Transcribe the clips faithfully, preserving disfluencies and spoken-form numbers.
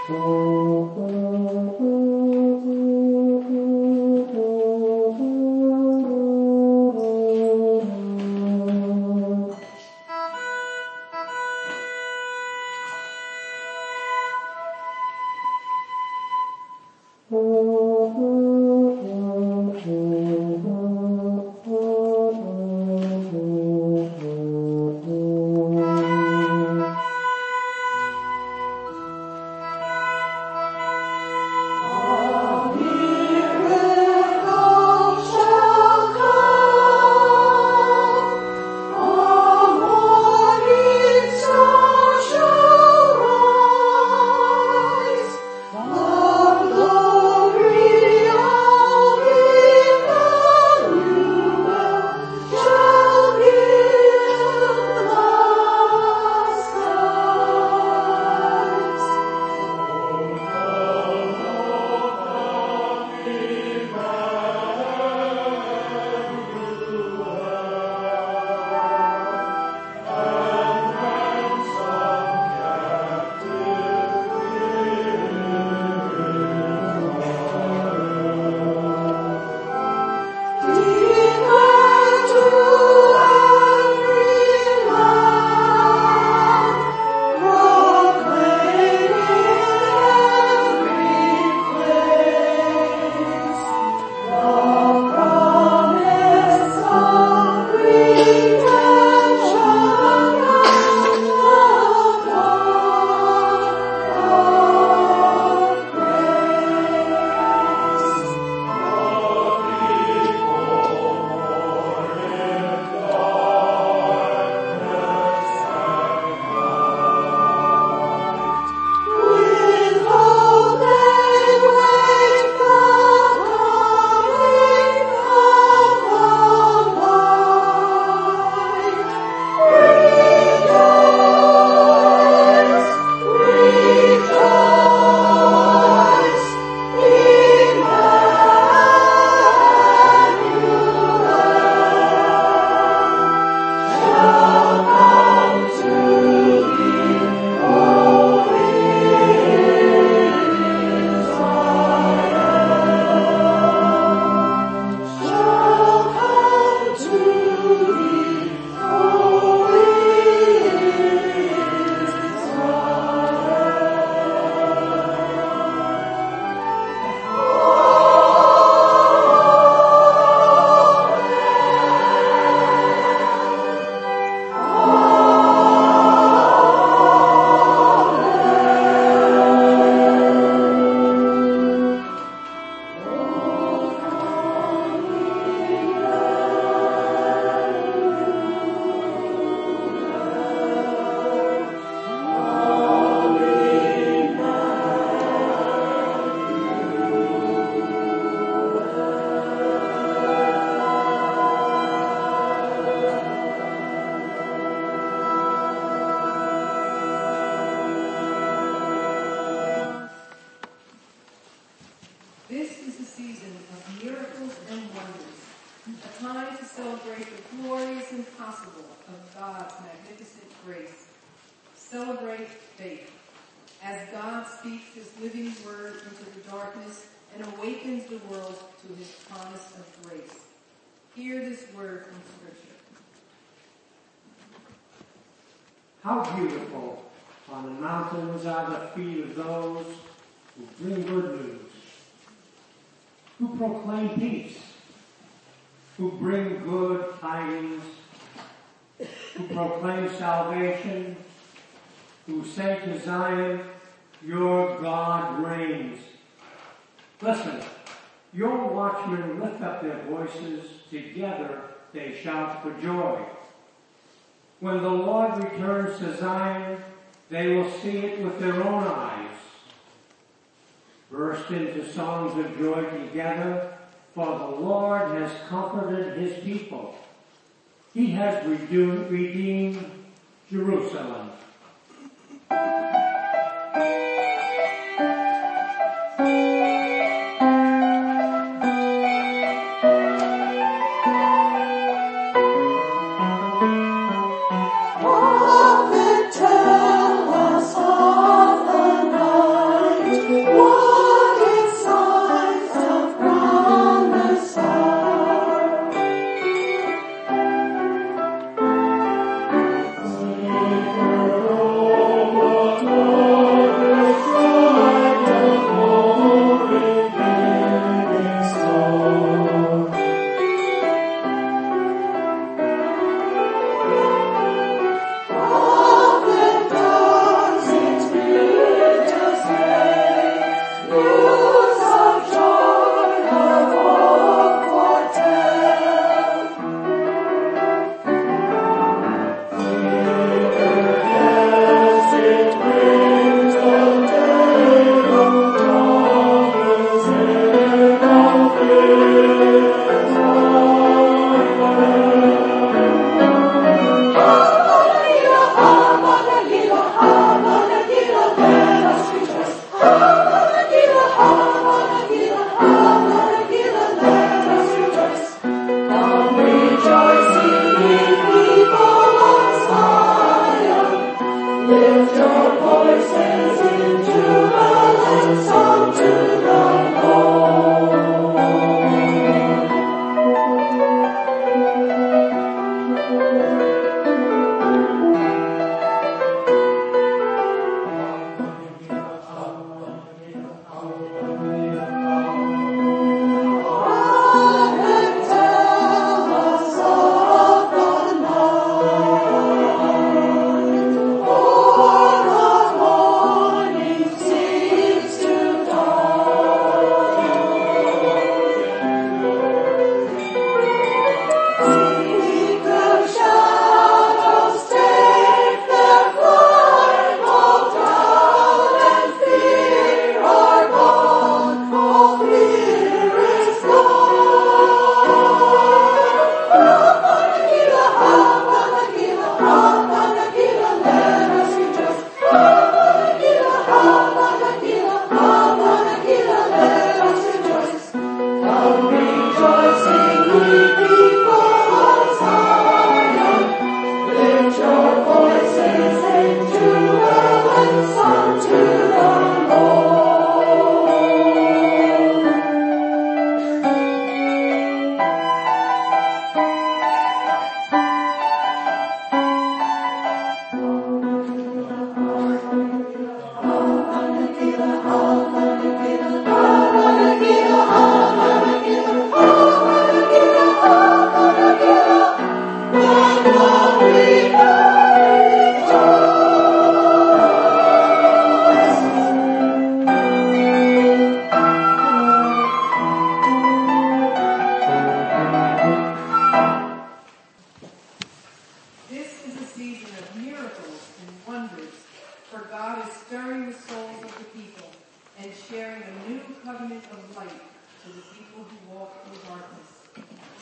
How beautiful on the mountains are the feet of those who bring good news, who proclaim peace, who bring good tidings, who proclaim salvation, who say to Zion, your God reigns. Listen, your watchmen lift up their voices, together they shout for joy. When the Lord returns to Zion, they will see it with their own eyes. Burst into songs of joy together, for the Lord has comforted his people. He has redeemed Jerusalem. Prophet, tell us of the night.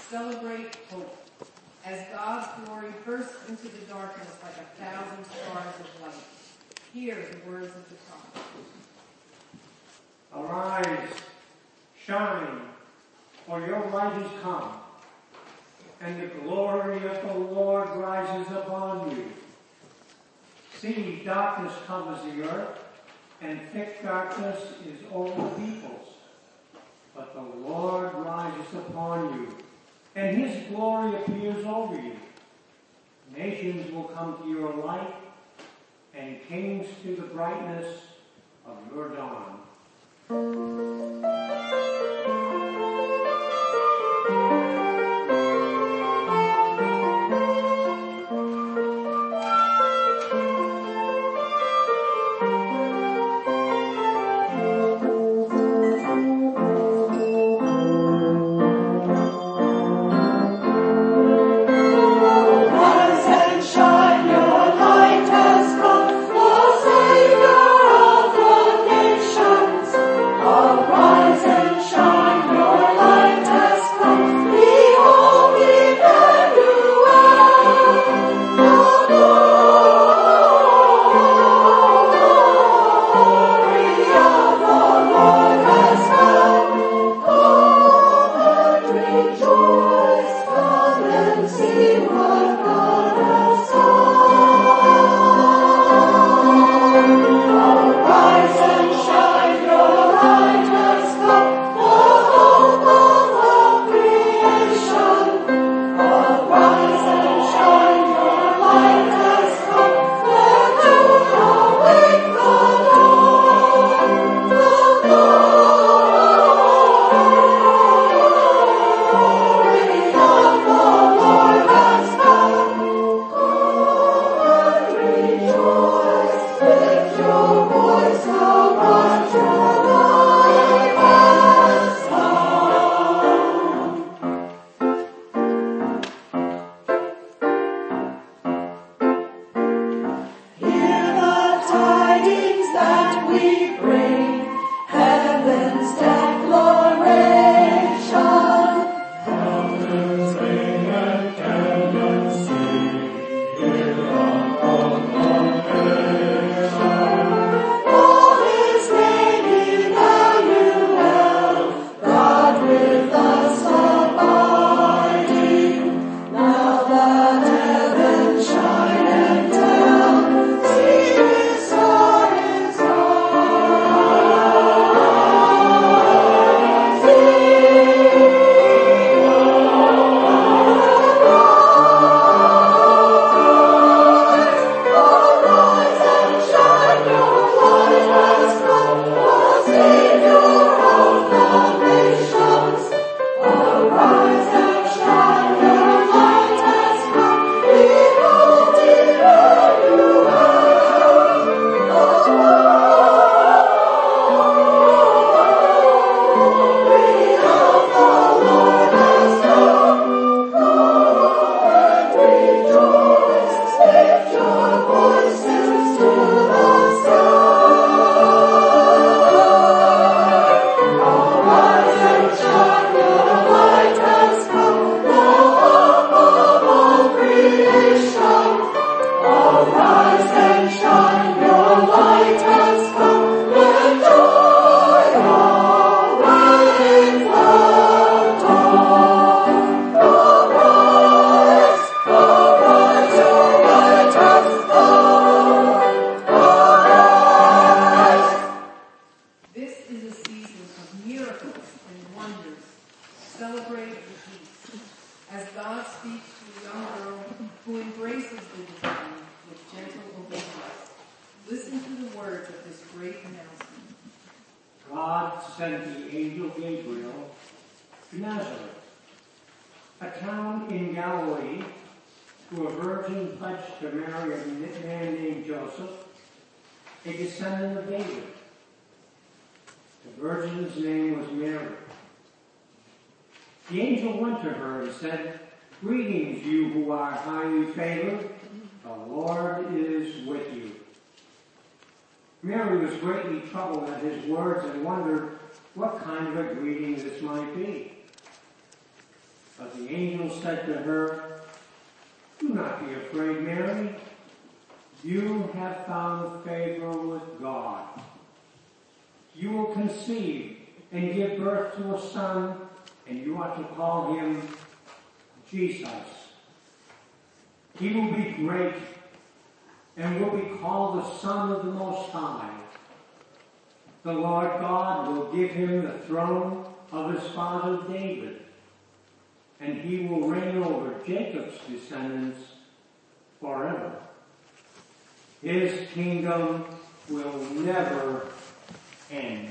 celebrate hope. As God's glory bursts into the darkness like a thousand stars of light. Hear the words of the prophet. Arise, shine, for your light is come, and the glory of the Lord rises upon you. See, darkness covers the earth, and thick darkness is over the peoples. But the Lord rises upon you, and his glory appears over you. Nations will come to your light, and kings to the brightness of your dawn. Mary was greatly troubled at his words and wondered what kind of a greeting this might be. But the angel said to her, "Do not be afraid, Mary. You have found favor with God. You will conceive and give birth to a son, and you are to call him Jesus. He will be great and will be called the Son of the Most High. The Lord God will give him the throne of his father David, and he will reign over Jacob's descendants forever. His kingdom will never end."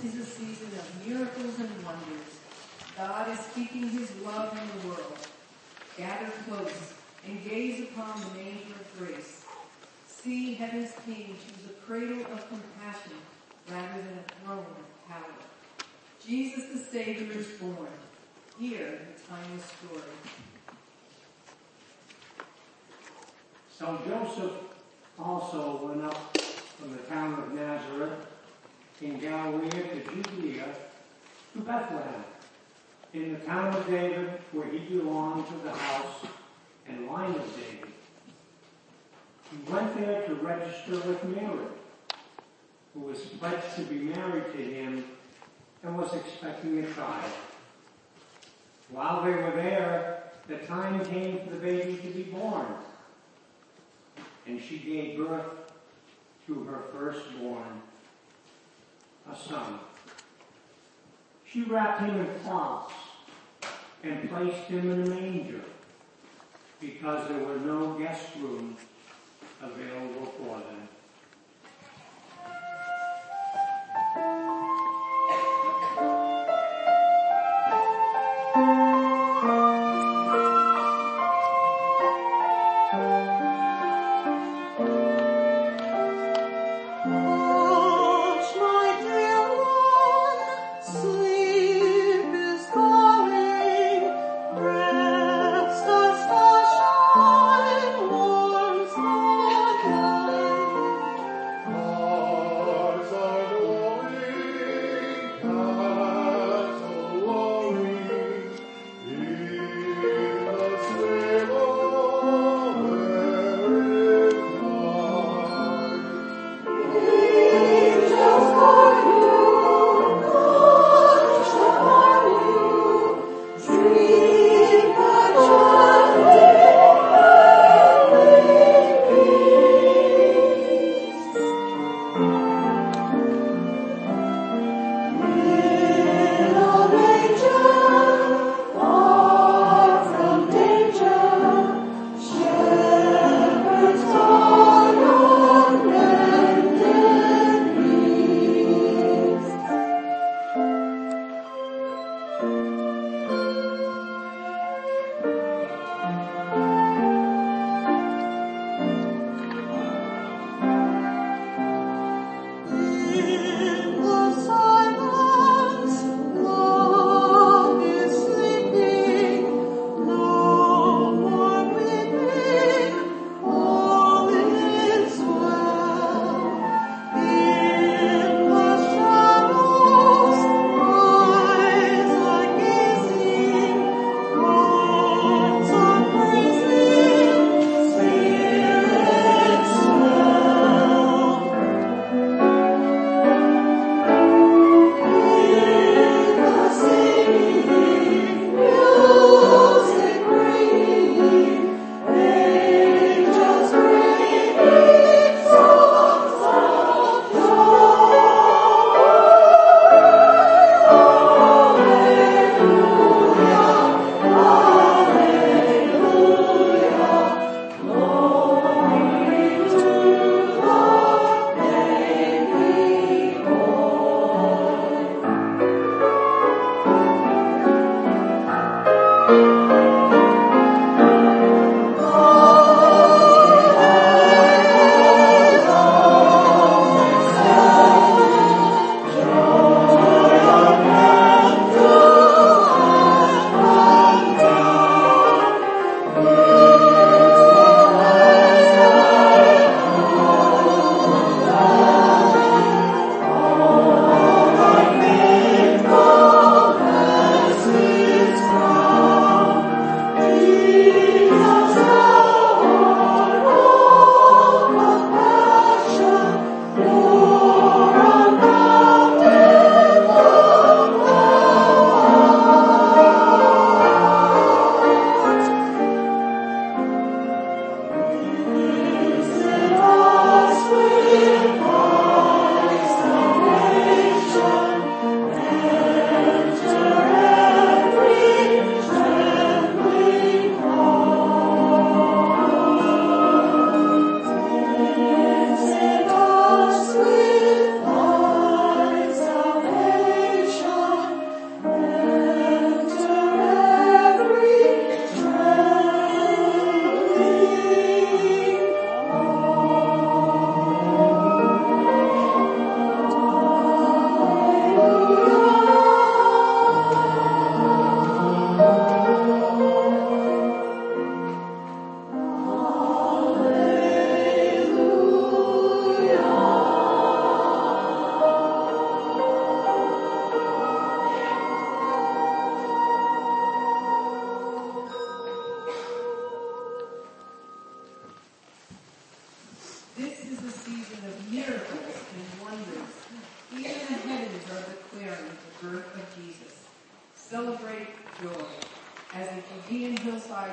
is a season of miracles and wonders. God is speaking his love in the world. Gather close and gaze upon the manger of grace. See heaven's King choose a cradle of compassion rather than a throne of power. Jesus the Savior is born. Hear the timeless story. So Joseph also went up from the town of Nazareth in Galilee to Judea to Bethlehem, in the town of David, where he belonged to the house and line of David. He went there to register with Mary, who was pledged to be married to him and was expecting a child. While they were there, the time came for the baby to be born, and she gave birth to her firstborn, a son. She wrapped him in cloths and placed him in a manger, because there were no guest rooms available for them. Once more.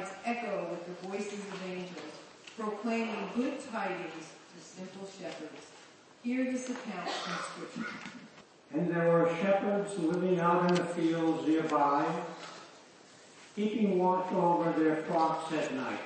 sides echo with the voices of angels, proclaiming good tidings to simple shepherds. Hear this account from Scripture. And there were shepherds living out in the fields nearby, keeping watch over their flocks at night.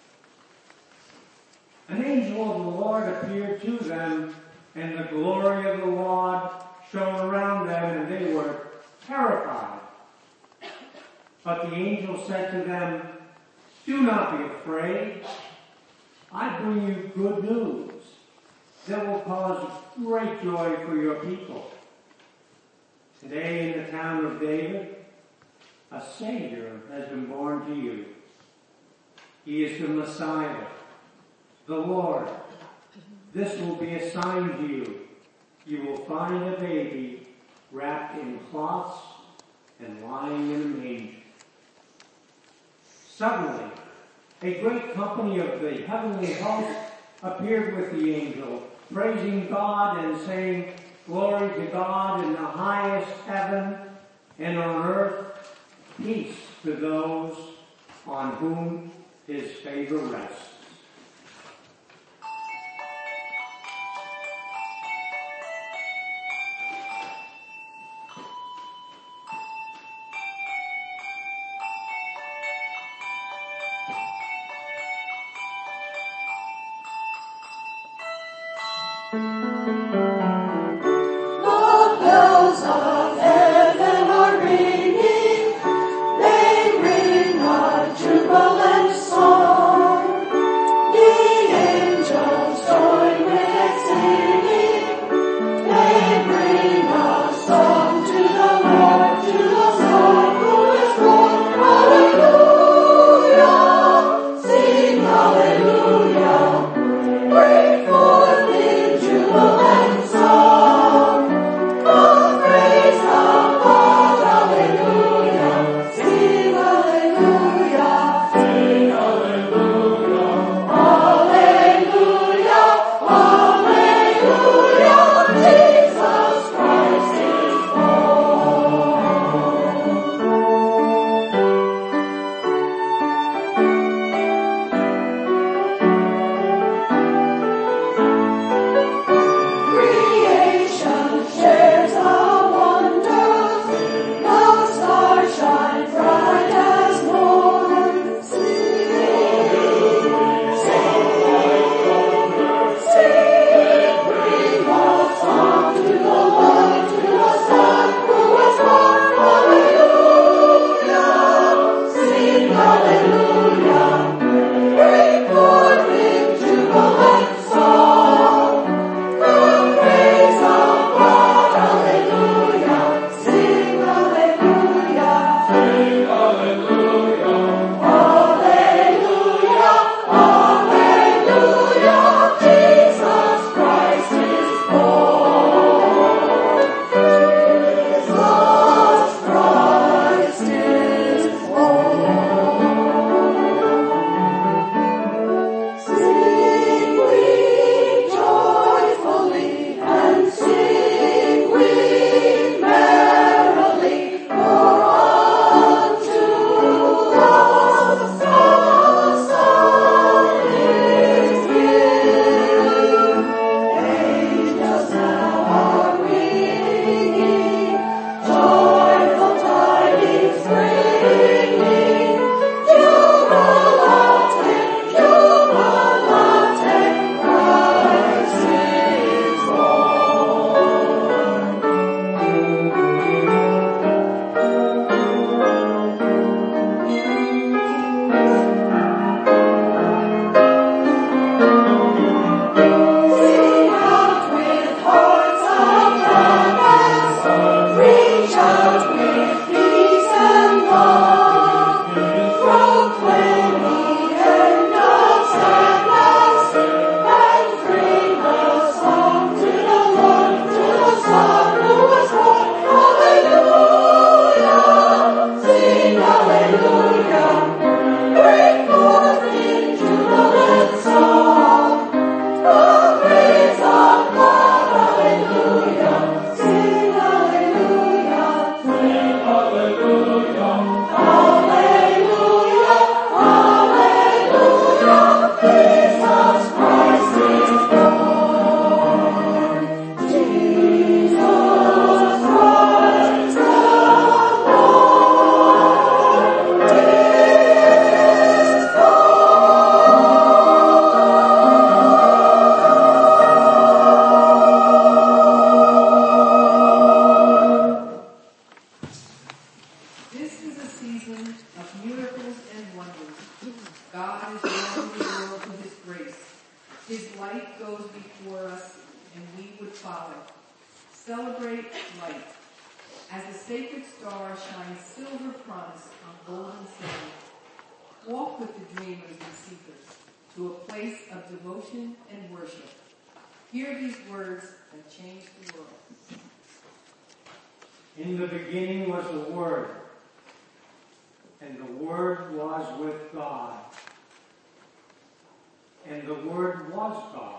An angel of the Lord appeared to them, and the glory of the Lord shone around them, and they were terrified. But the angel said to them, "Do not be afraid. I bring you good news that will cause great joy for your people. Today in the town of David, a Savior has been born to you. He is the Messiah, the Lord. This will be a sign to you. You will find a baby wrapped in cloths and lying in a manger." Suddenly, a great company of the heavenly host appeared with the angel, praising God and saying, "Glory to God in the highest heaven, and on earth peace to those on whom his favor rests." Jubilant song. Celebrate light. As the sacred star shines silver promise on golden sand, walk with the dreamers and seekers to a place of devotion and worship. Hear these words that change the world. In the beginning was the Word, and the Word was with God, and the Word was God.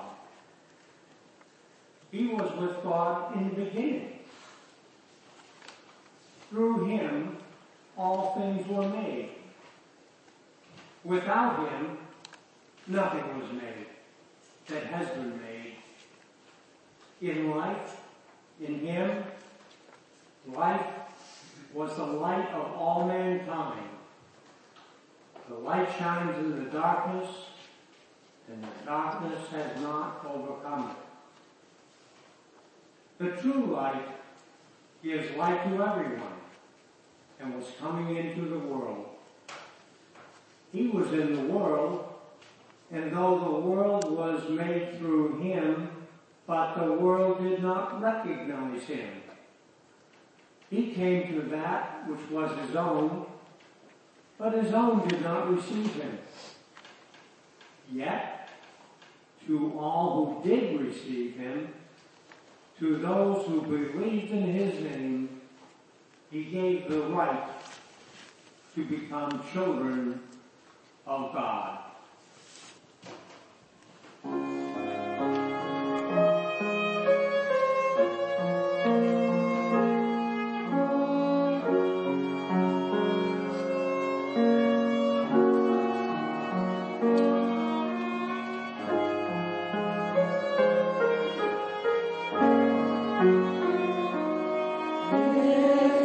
He was with God in the beginning. Through him, all things were made. Without him, nothing was made that has been made. In life, in him, life was the light of all mankind. The light shines in the darkness, and the darkness has not overcome it. The true light gives light to everyone, and was coming into the world. He was in the world, and though the world was made through him, but the world did not recognize him. He came to that which was his own, but his own did not receive him. Yet, to all who did receive him, to those who believed in his name, he gave the right to become children of God.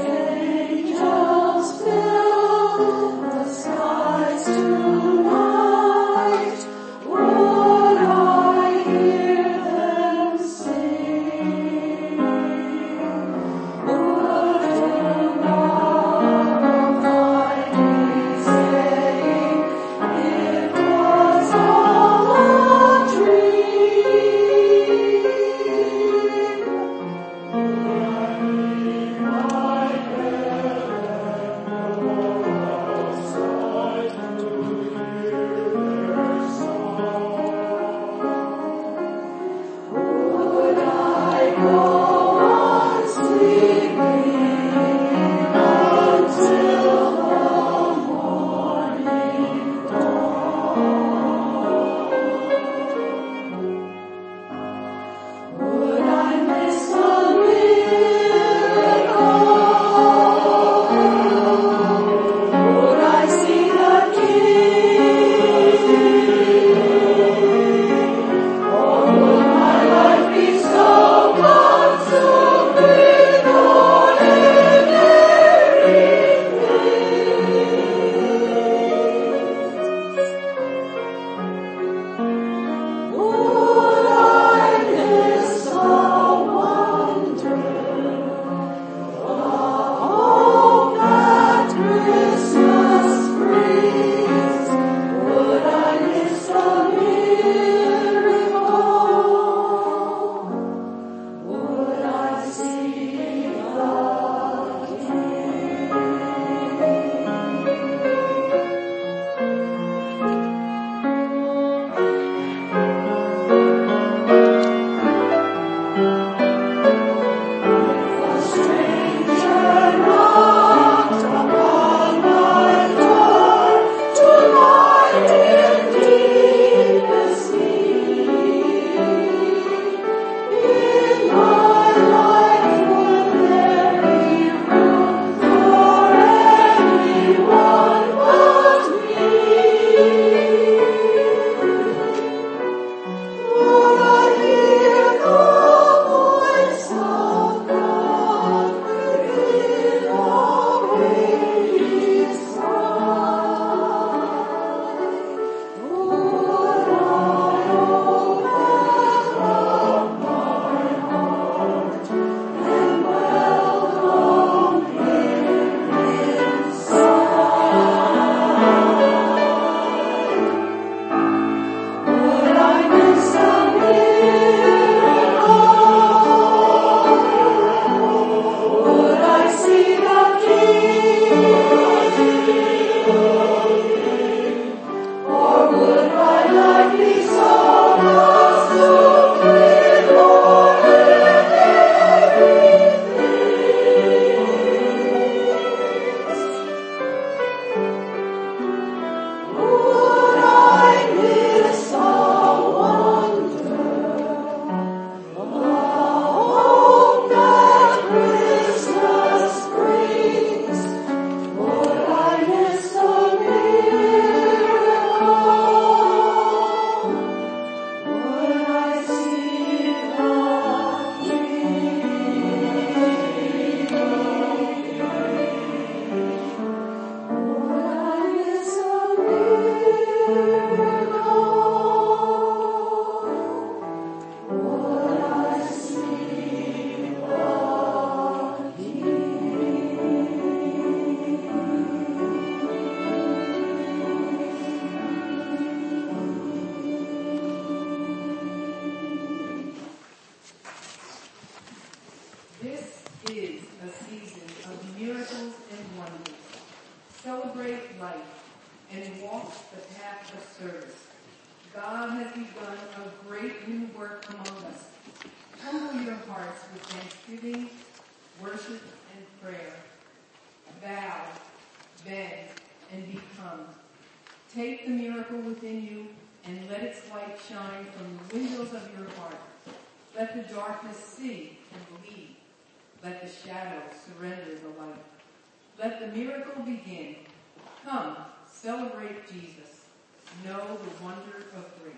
Angels fill the skies tonight. This is a season of miracles and wonders. Celebrate life and walk the path of service. God has begun a great new work among us. Humble your hearts with thanksgiving, worship, and prayer. Bow, beg, and become. Take the miracle within you and let its light shine from the windows of your heart. Let the darkness see and believe. Let the shadow surrender the light. Let the miracle begin. Come, celebrate Jesus. Know the wonder of grace.